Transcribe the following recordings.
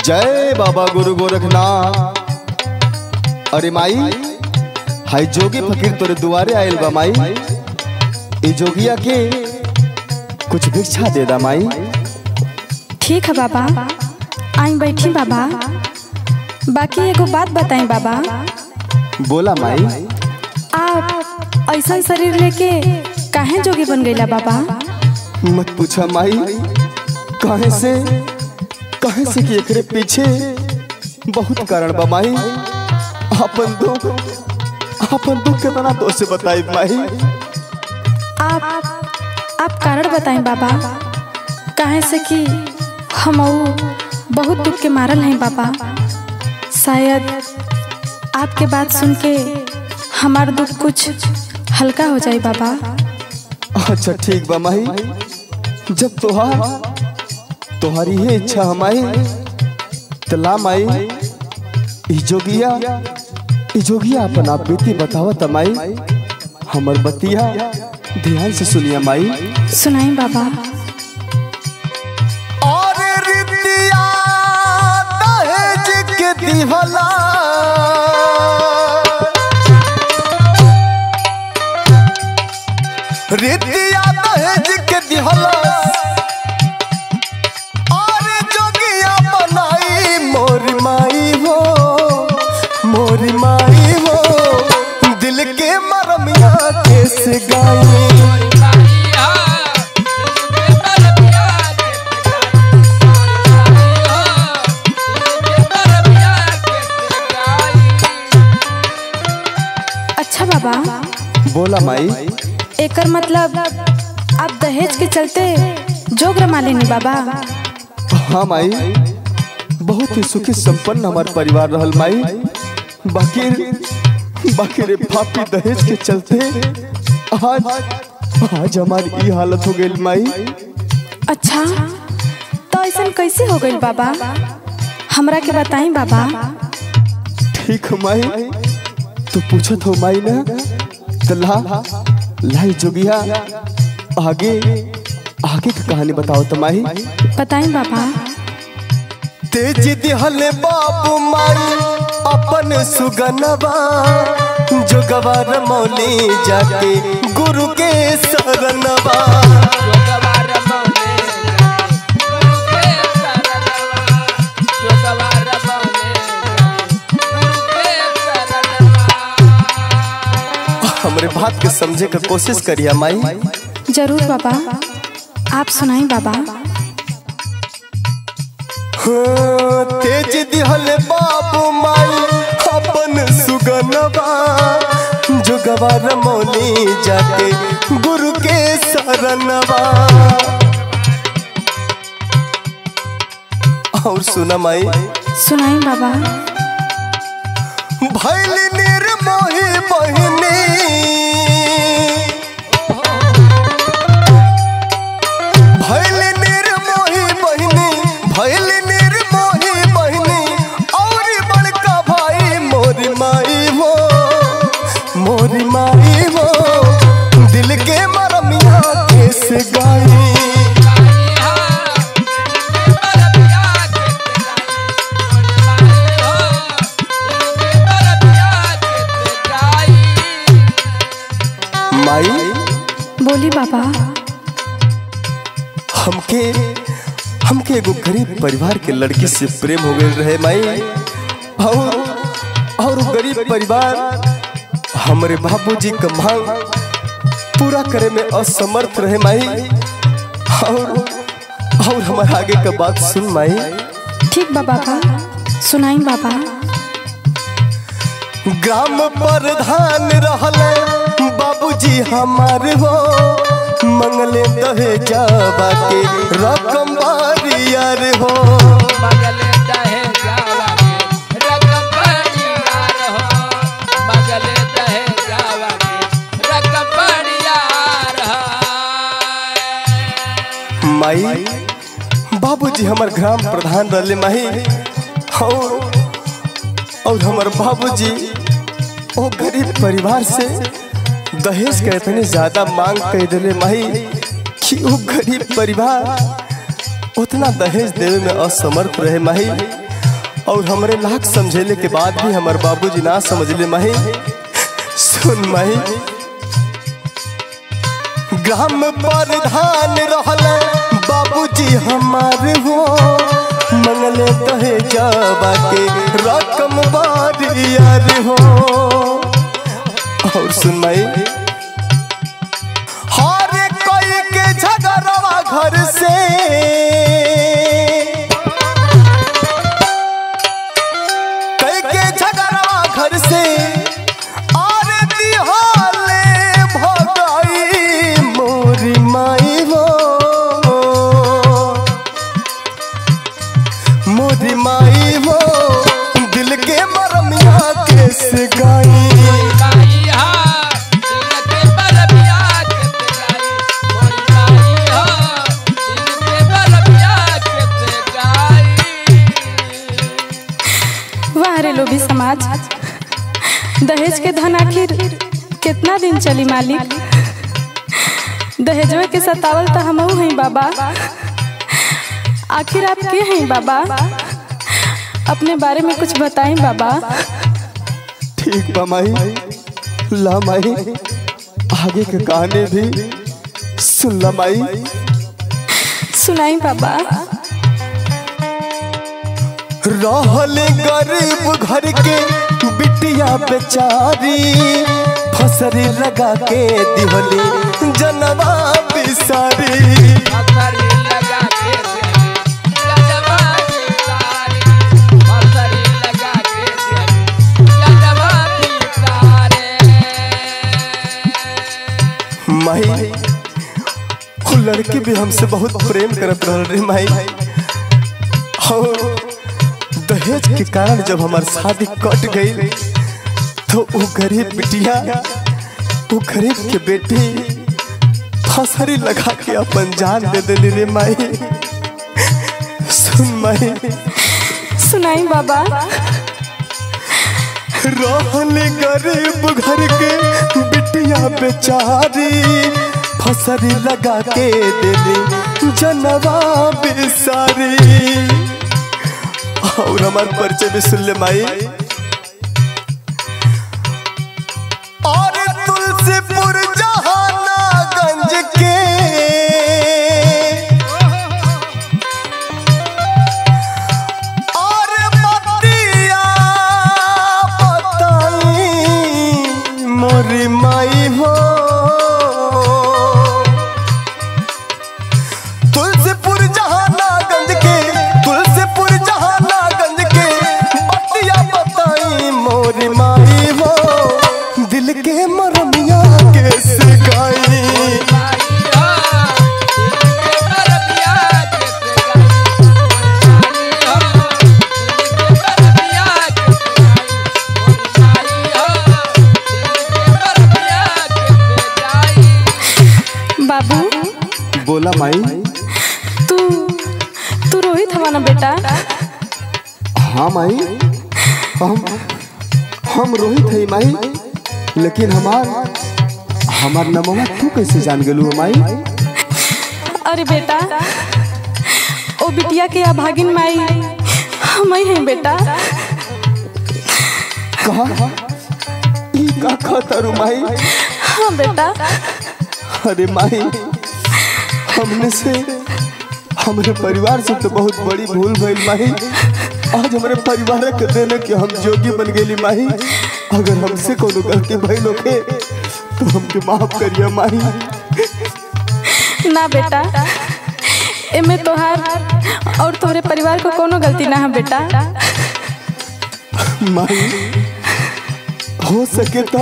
जय बाबा गुरु गोरखनाथ। अरे माई हाय जोगी फकीर तोरे दुआरे आयल बा माई। ए जोगिया के कुछ भिक्षा दे दा माई। ठीक है बाबा, आई बैठी बाबा। बाकी एगो बात बताएं बाबा। बोला माई। आप ऐसा शरीर लेके काहे जोगी बन गईला बाबा? मत पूछा माई, काहे से कि एकरे पीछे बहुत कारण बा माई। अपन दुख कितना तो से बताई माई। आप कारण बताएं बाबा। काहे से कि हम बहुत दुख के मारल हैं बाबा। शायद आपके बात सुन के हमार दुख कुछ हल्का हो जाए बाबा। अच्छा ठीक बा माई, जब तुम्हारी ये इच्छा हमारी तला माई। ई जोगिया अपन आप बीती बतावत माई। हमर बतिया ध्यान से सुनिया माई। सुनाई बाबा। और रितिया दहेज के दिहला, रितिया दहेज के दिहला, और जोगिया बनाई मोरी माई हो, मोरी माई हो। दिल के मरमिया कैसे गाई, अच्छा बाबा। बोला माई। एकर मतलब आप दहेज के चलते जोग रमा लेनी बाबा? हाँ माई, बहुत ही सुखी संपन्न हमार परिवार रहल माई। बाकी रे पापी दहेज के चलते आज हमारी ये हालत हो गई माई। अच्छा तो ऐसा कैसे हो गई बाबा? हमरा के बताई बाबा। ठीक है माई, तो पूछत हो माई ना तो लाई जोगिया आगे की कहानी बताओ तो माई। बताई बाबा। तेज दिहले बाबू माई अपन सुगनवा, जो गवार मौली जाके गुरु के शरणवा। हमरे बात के समझे का कोशिश करिया माई। जरूर बाबा, आप सुनाई बाबा। हाँ, तेज दिहले बाबू माई अपन सुगनवा, जो गवार मौली जाके गुरु के शरणवा। और सुना माई। सुनाई बाबा। भैली निर्मोही बहिनी, भैली निर्मोही बहिनी, भैली निर्मोही बहिनी, और बड़का भाई मोरी माई हो, मोरी माई हो। दिल के मरमिया कैसे गाई, माई। बोली बाबा। हमके एगो गरीब परिवार के लड़की से प्रेम हो गए रहे माई। और गरीब परिवार हमारे बाबूजी का मांग पूरा करे में असमर्थ रहे माई। और हमारे आगे का बात सुन माई। ठीक बाबा का सुनाई बाबा। ग्राम प्रधान रहले बाबूजी हमारे हो, मंगले दहेजावा के रकम बारियार हो, मंगले दहेजावा के रकम बारियार हो, मंगले दहेजावा के रकम बारियार हो। माई बाबूजी हमार ग्राम प्रधान रहले माई। और हमार बाबूजी वो गरीब परिवार से दहेज का इतने ज्यादा मांग कर दिले माई कि वो गरीब परिवार उतना दहेज देवे में असमर्थ रहे माई। और हमरे लाख समझेले के बाद भी हमार बाबूजी ना समझले माही। सुन माही, ग्राम प्रधान रहले बाबूजी हमार हो, मंगले तहे जावा के रकम बारियार हो। और सुन माई, हर कोई के झगड़वा घर से कई के झगड़वा घर से आरती हाले भगाई मोरी माई हो, मोरी माई हो, दिल के मरमिया कैसे गाई। लोभी समाज, दहेज के धन आखिर कितना दिन चली मालिक। दहेजवे के सतावल तो हम हैं बाबा। आखिर आप के हैं बाबा? अपने बारे में कुछ बताएं बाबा। ठीक बा माई, ला माई, आगे के कहानी भी सुन ला माई। सुनाई बाबा। रहले गरीब घर के बिटिया बेचारी, फसरी लगा के दिहली जनवा बिसारी। माई, वो लड़की भी हमसे बहुत प्रेम करत रहल रे माई। और दहेज के कारण जब हमारी शादी कट गई तो वो गरीब बिटिया, वो गरीब के बेटी फसरी लगा के अपन जान दे दिली रे माई। सुन माई। सुनाई बाबा। रहले गरीब घर के बिटिया बेचारी, फसरी लगा के दिली जनवा बिसारी। और हमारे परिचय भी सुन ले माई। और तुलसीपुर जहानागंज के और बतिया बताई मोरी माई हो, तुलसीपुर जहानागंज के, तुलसीपुर मोरी माई हो, दिल के मरमिया कैसे गाई। बाबू बोला माई। तू रोहित हवा ना बेटा? हाँ माई, हम रोहित है माई, लेकिन हमार नमवा तू कैसे जान गेलू माई? अरे बेटा, ओ बिटिया के अभागिन माई हम ही हैं बेटा। कहा ई का खतरू माई? हाँ बेटा। अरे माई, हमरे परिवार से तो बहुत बड़ी भूल भइल माई। आज हमारे परिवार के देने के हम जोगी बन गेली माही। अगर हमसे कोनो गलती भइल होखे तो हमके माफ करिए माही। ना बेटा, एमे तोहार और तोहरे परिवार को कोनो गलती ना है बेटा। माही, हो सके तो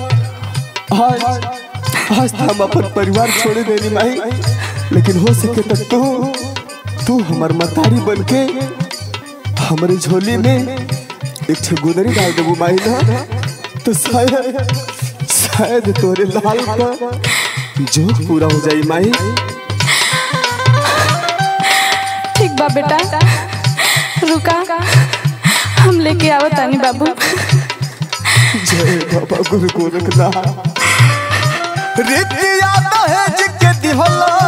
आज हम अपन परिवार छोड़े देनी माही, लेकिन हो सके तो तू हमार मतारी बन के हमारी झोली में एक गुदरी डाल देबू माही ना, तो शायद तोरे लाल का जोग पूरा हो जाई माही। ठीक बा बेटा, रुका हम लेके आवत आनी बाबू। जय बाबा गुरु गोरखनाथ। रीतिया दहेज के दिहला